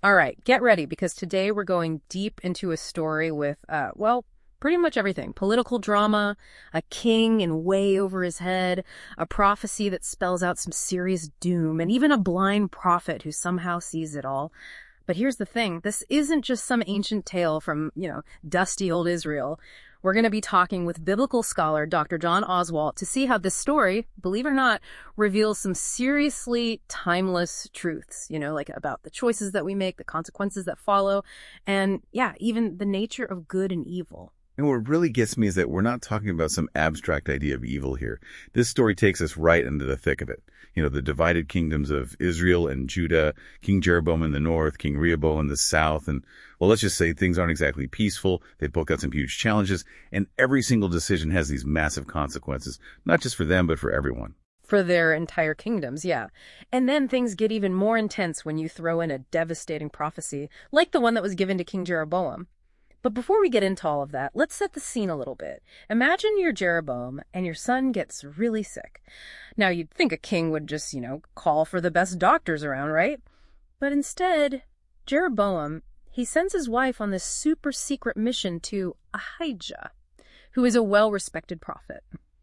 All right, get ready because today we're going deep into a story with, pretty much everything. Political drama, a king in way over his head, a prophecy that spells out some serious doom, and even a blind prophet who somehow sees it all. But here's the thing, this isn't just some ancient tale from, dusty old Israel. We're going to be talking with biblical scholar Dr. John Oswalt to see how this story, believe it or not, reveals some seriously timeless truths, like about the choices that we make, the consequences that follow, and even the nature of good and evil. And what really gets me is that we're not talking about some abstract idea of evil here. This story takes us right into the thick of it. The divided kingdoms of Israel and Judah, King Jeroboam in the north, King Rehoboam in the south. And, let's just say things aren't exactly peaceful. They've both got some huge challenges. And every single decision has these massive consequences, not just for them, but for everyone. For their entire kingdoms, yeah. And then things get even more intense when you throw in a devastating prophecy, like the one that was given to King Jeroboam. But before we get into all of that, let's set the scene a little bit. Imagine you're Jeroboam and your son gets really sick. Now, you'd think a king would just, call for the best doctors around, right? But instead, Jeroboam, he sends his wife on this super secret mission to Ahijah, who is a well-respected prophet.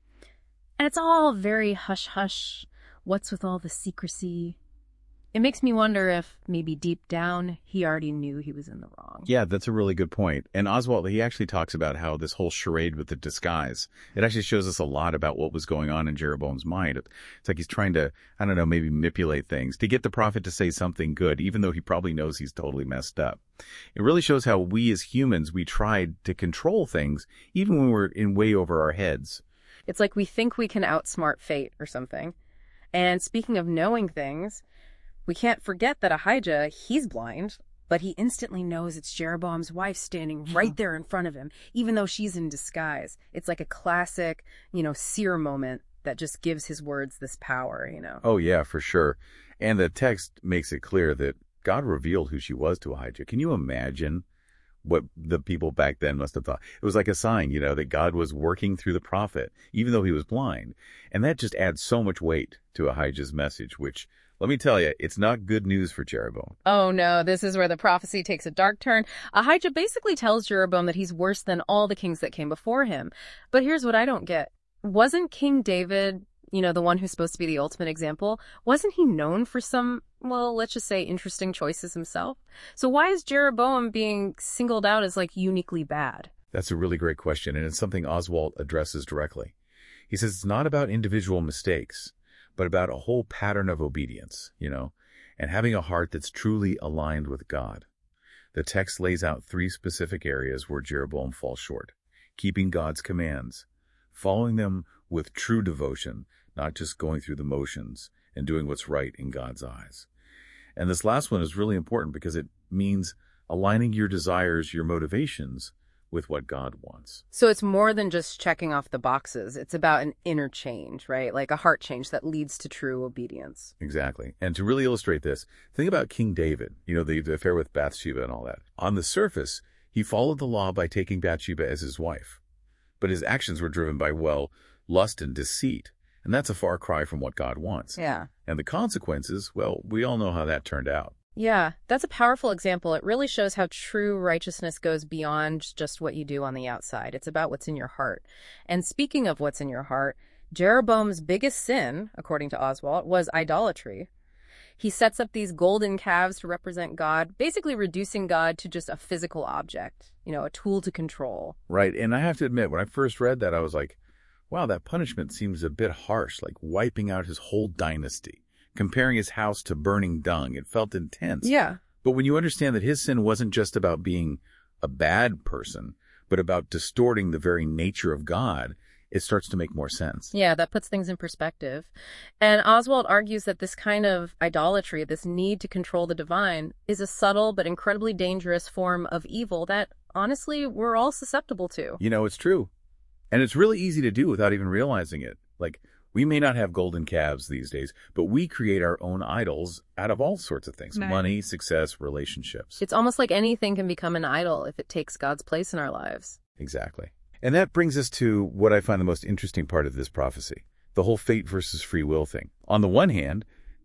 And it's all very hush-hush. What's with all the secrecy? It makes me wonder if maybe deep down he already knew he was in the wrong. Yeah, that's a really good point. And Oswalt, he actually talks about how this whole charade with the disguise, it actually shows us a lot about what was going on in Jeroboam's mind. It's like he's trying to, maybe manipulate things to get the prophet to say something good, even though he probably knows he's totally messed up. It really shows how we as humans, we tried to control things, even when we're in way over our heads. It's like we think we can outsmart fate or something. And speaking of knowing things, we can't forget that Ahijah, he's blind, but he instantly knows it's Jeroboam's wife standing right there in front of him, even though she's in disguise. It's like a classic, seer moment that just gives his words this power, Oh, yeah, for sure. And the text makes it clear that God revealed who she was to Ahijah. Can you imagine what the people back then must have thought? It was like a sign, that God was working through the prophet, even though he was blind. And that just adds so much weight to Ahijah's message, which, let me tell you, it's not good news for Jeroboam. Oh no, this is where the prophecy takes a dark turn. Ahijah basically tells Jeroboam that he's worse than all the kings that came before him. But here's what I don't get. Wasn't King David, the one who's supposed to be the ultimate example, wasn't he known for some, let's just say interesting choices himself? So why is Jeroboam being singled out as uniquely bad? That's a really great question, and it's something Oswalt addresses directly. He says it's not about individual mistakes, but about a whole pattern of obedience, and having a heart that's truly aligned with God. The text lays out 3 specific areas where Jeroboam falls short: keeping God's commands, following them with true devotion, not just going through the motions, and doing what's right in God's eyes. And this last one is really important because it means aligning your desires, your motivations, with what God wants. So it's more than just checking off the boxes. It's about an inner change, right? Like a heart change that leads to true obedience. Exactly. And to really illustrate this, think about King David, the affair with Bathsheba and all that. On the surface, he followed the law by taking Bathsheba as his wife. But his actions were driven by, lust and deceit. And that's a far cry from what God wants. Yeah. And the consequences, we all know how that turned out. Yeah, that's a powerful example. It really shows how true righteousness goes beyond just what you do on the outside. It's about what's in your heart. And speaking of what's in your heart, Jeroboam's biggest sin, according to Oswalt, was idolatry. He sets up these golden calves to represent God, basically reducing God to just a physical object, a tool to control. Right. And I have to admit, when I first read that, I was like, wow, that punishment seems a bit harsh, like wiping out his whole dynasty. Comparing his house to burning dung. It felt intense. Yeah. But when you understand that his sin wasn't just about being a bad person, but about distorting the very nature of God, it starts to make more sense. Yeah, that puts things in perspective. And Oswalt argues that this kind of idolatry, this need to control the divine, is a subtle but incredibly dangerous form of evil that, honestly, we're all susceptible to. It's true. And it's really easy to do without even realizing it. We may not have golden calves these days, but we create our own idols out of all sorts of things. Right. Money, success, relationships. It's almost like anything can become an idol if it takes God's place in our lives. Exactly. And that brings us to what I find the most interesting part of this prophecy, the whole fate versus free will thing. On the one hand,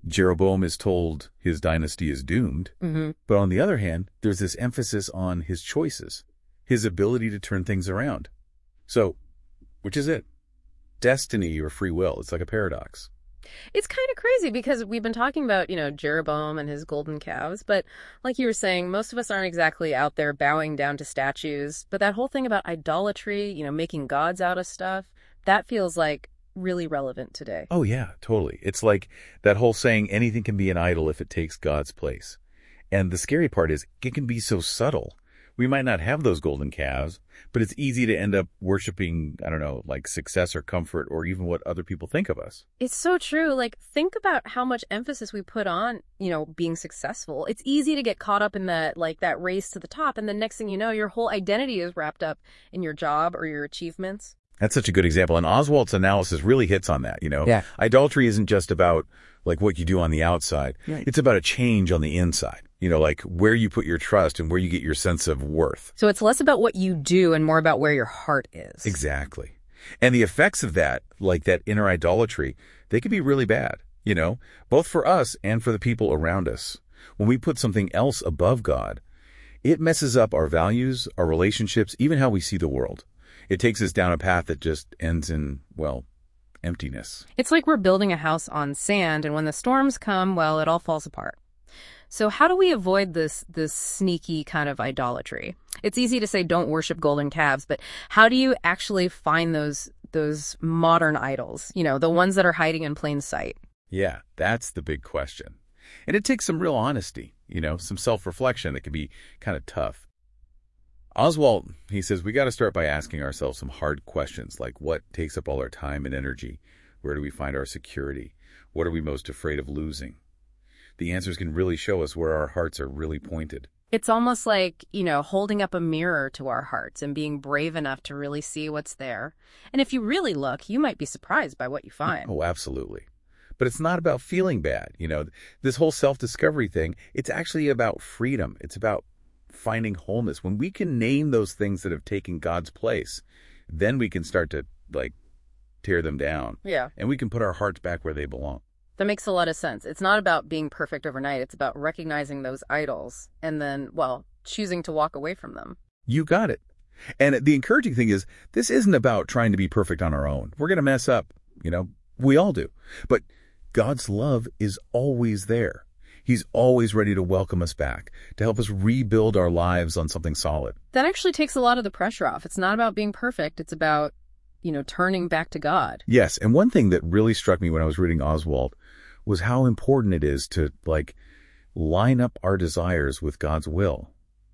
Jeroboam is told his dynasty is doomed. Mm-hmm. But on the other hand, there's this emphasis on his choices, his ability to turn things around. So, which is it? Destiny or free will? It's like a paradox. It's kind of crazy because we've been talking about, Jeroboam and his golden calves, but like you were saying, most of us aren't exactly out there bowing down to statues. But that whole thing about idolatry, making gods out of stuff, that feels like really relevant today. Oh, yeah, totally. It's like that whole saying, anything can be an idol if it takes God's place. And the scary part is it can be so subtle. We might not have those golden calves, but it's easy to end up worshiping, I don't know, like success or comfort or even what other people think of us. It's so true. Like, think about how much emphasis we put on, being successful. It's easy to get caught up in that race to the top. And the next thing you know, your whole identity is wrapped up in your job or your achievements. That's such a good example. And Oswald's analysis really hits on that, Yeah. Idolatry isn't just about like what you do on the outside. Right. It's about a change on the inside, like where you put your trust and where you get your sense of worth. So it's less about what you do and more about where your heart is. Exactly. And the effects of that, like that inner idolatry, they can be really bad, both for us and for the people around us. When we put something else above God, it messes up our values, our relationships, even how we see the world. It takes us down a path that just ends in, emptiness. It's like we're building a house on sand, and when the storms come, it all falls apart. So how do we avoid this sneaky kind of idolatry? It's easy to say don't worship golden calves, but how do you actually find those modern idols, the ones that are hiding in plain sight? Yeah, that's the big question. And it takes some real honesty, some self-reflection that can be kind of tough. Oswald, he says, we got to start by asking ourselves some hard questions like what takes up all our time and energy? Where do we find our security? What are we most afraid of losing? The answers can really show us where our hearts are really pointed. It's almost like, holding up a mirror to our hearts and being brave enough to really see what's there. And if you really look, you might be surprised by what you find. Oh, absolutely. But it's not about feeling bad. This whole self-discovery thing, it's actually about freedom. It's about finding wholeness. When we can name those things that have taken God's place, then we can start to tear them down. Yeah. And we can put our hearts back where they belong. That makes a lot of sense. It's not about being perfect overnight. It's about recognizing those idols and then, choosing to walk away from them. You got it. And the encouraging thing is, this isn't about trying to be perfect on our own. We're going to mess up. We all do. But God's love is always there. He's always ready to welcome us back, to help us rebuild our lives on something solid. That actually takes a lot of the pressure off. It's not about being perfect. It's about, turning back to God. Yes, and one thing that really struck me when I was reading Oswald was how important it is to, line up our desires with God's will.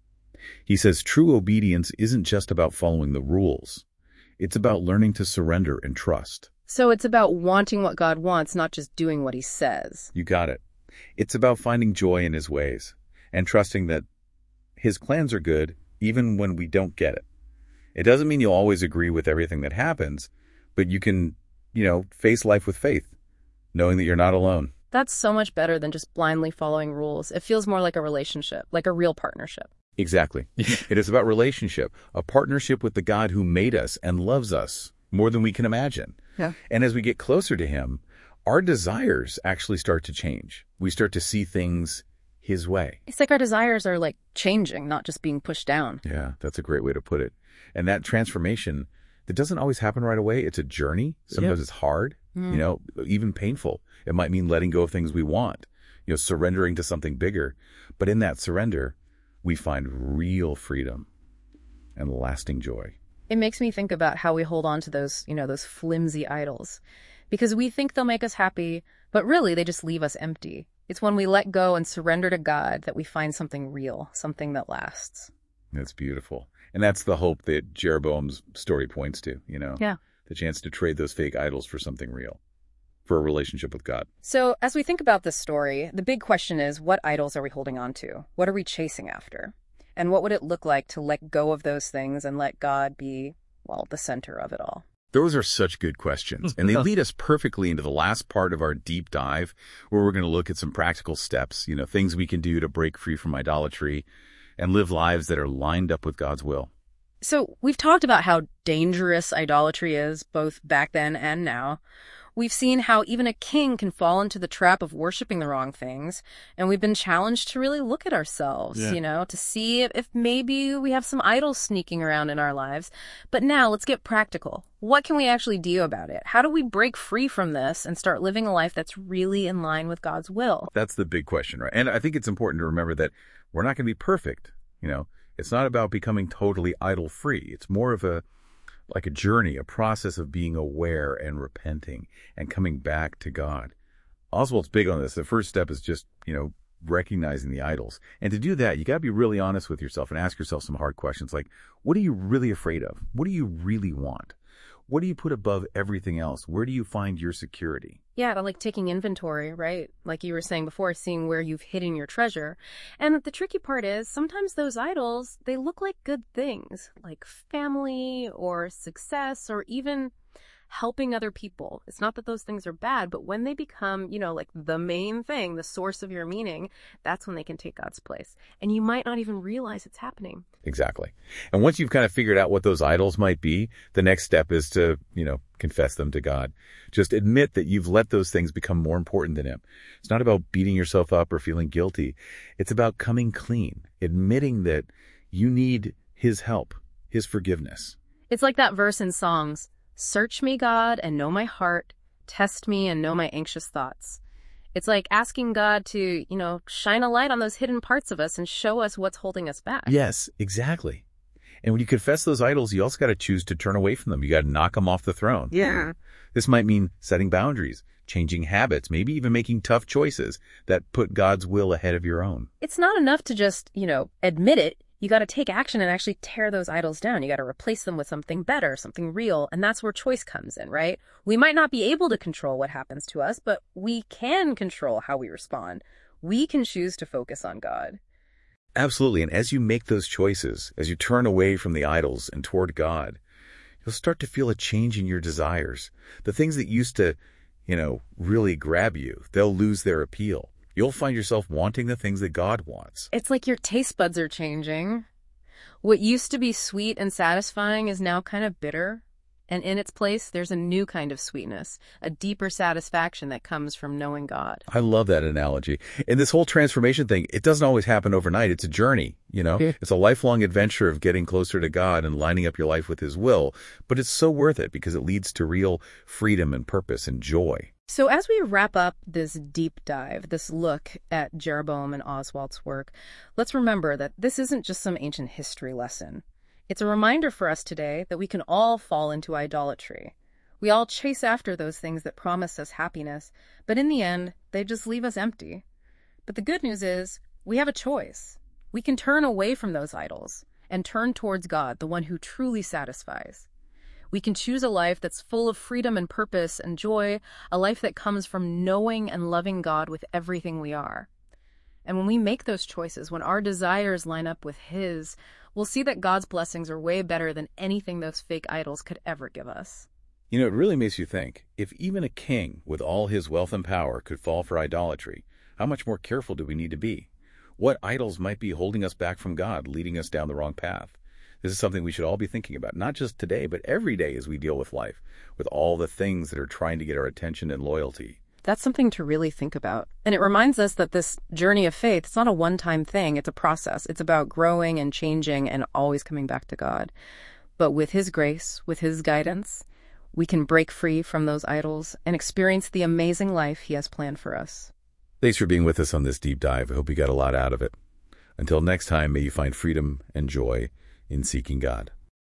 He says true obedience isn't just about following the rules. It's about learning to surrender and trust. So it's about wanting what God wants, not just doing what he says. You got it. It's about finding joy in his ways and trusting that his plans are good even when we don't get it. It doesn't mean you'll always agree with everything that happens, but you can, face life with faith, knowing that you're not alone. That's so much better than just blindly following rules. It feels more like a relationship, like a real partnership. Exactly. It is about relationship, a partnership with the God who made us and loves us more than we can imagine. Yeah. And as we get closer to him, our desires actually start to change. We start to see things his way. It's like our desires are changing, not just being pushed down. Yeah, that's a great way to put it. And that transformation, that doesn't always happen right away. It's a journey. Sometimes it's hard, even painful. It might mean letting go of things we want, surrendering to something bigger. But in that surrender, we find real freedom and lasting joy. It makes me think about how we hold on to those, those flimsy idols. Because we think they'll make us happy, but really they just leave us empty. It's when we let go and surrender to God that we find something real, something that lasts. That's beautiful. And that's the hope that Jeroboam's story points to, Yeah. The chance to trade those fake idols for something real, for a relationship with God. So as we think about this story, the big question is, what idols are we holding on to? What are we chasing after? And what would it look like to let go of those things and let God be, the center of it all? Those are such good questions, and they lead us perfectly into the last part of our deep dive, where we're going to look at some practical steps, things we can do to break free from idolatry and live lives that are lined up with God's will. So we've talked about how dangerous idolatry is, both back then and now. We've seen how even a king can fall into the trap of worshiping the wrong things, and we've been challenged to really look at ourselves, to see if maybe we have some idols sneaking around in our lives. But now let's get practical. What can we actually do about it? How do we break free from this and start living a life that's really in line with God's will? That's the big question, right? And I think it's important to remember that we're not going to be perfect. It's not about becoming totally idol-free. It's more of a journey, a process of being aware and repenting and coming back to God. Oswald's big on this. The first step is just, recognizing the idols. And to do that, you got to be really honest with yourself and ask yourself some hard questions like, what are you really afraid of? What do you really want? What do you put above everything else? Where do you find your security? Yeah, like taking inventory, right? Like you were saying before, seeing where you've hidden your treasure. And the tricky part is sometimes those idols, they look like good things, like family or success or even helping other people. It's not that those things are bad, but when they become, like the main thing, the source of your meaning, that's when they can take God's place. And you might not even realize it's happening. Exactly. And once you've kind of figured out what those idols might be, the next step is to, confess them to God. Just admit that you've let those things become more important than Him. It's not about beating yourself up or feeling guilty. It's about coming clean, admitting that you need His help, His forgiveness. It's like that verse in Songs, "Search me, God, and know my heart. Test me and know my anxious thoughts." It's like asking God to, shine a light on those hidden parts of us and show us what's holding us back. Yes, exactly. And when you confess those idols, you also got to choose to turn away from them. You got to knock them off the throne. Yeah. This might mean setting boundaries, changing habits, maybe even making tough choices that put God's will ahead of your own. It's not enough to just, admit it. You got to take action and actually tear those idols down. You got to replace them with something better, something real. And that's where choice comes in, right? We might not be able to control what happens to us, but we can control how we respond. We can choose to focus on God. Absolutely. And as you make those choices, as you turn away from the idols and toward God, you'll start to feel a change in your desires. The things that used to, really grab you, they'll lose their appeal. You'll find yourself wanting the things that God wants. It's like your taste buds are changing. What used to be sweet and satisfying is now kind of bitter. And in its place, there's a new kind of sweetness, a deeper satisfaction that comes from knowing God. I love that analogy. And this whole transformation thing, it doesn't always happen overnight. It's a journey, It's a lifelong adventure of getting closer to God and lining up your life with His will. But it's so worth it because it leads to real freedom and purpose and joy. So as we wrap up this deep dive, this look at Jeroboam and Oswald's work, let's remember that this isn't just some ancient history lesson. It's a reminder for us today that we can all fall into idolatry. We all chase after those things that promise us happiness, but in the end, they just leave us empty. But the good news is, we have a choice. We can turn away from those idols and turn towards God, the one who truly satisfies. We can choose a life that's full of freedom and purpose and joy, a life that comes from knowing and loving God with everything we are. And when we make those choices, when our desires line up with His, we'll see that God's blessings are way better than anything those fake idols could ever give us. It really makes you think, if even a king with all his wealth and power could fall for idolatry, how much more careful do we need to be? What idols might be holding us back from God, leading us down the wrong path? This is something we should all be thinking about, not just today, but every day as we deal with life, with all the things that are trying to get our attention and loyalty. That's something to really think about. And it reminds us that this journey of faith, it's not a one-time thing. It's a process. It's about growing and changing and always coming back to God. But with His grace, with His guidance, we can break free from those idols and experience the amazing life He has planned for us. Thanks for being with us on this deep dive. I hope you got a lot out of it. Until next time, may you find freedom and joy in seeking God.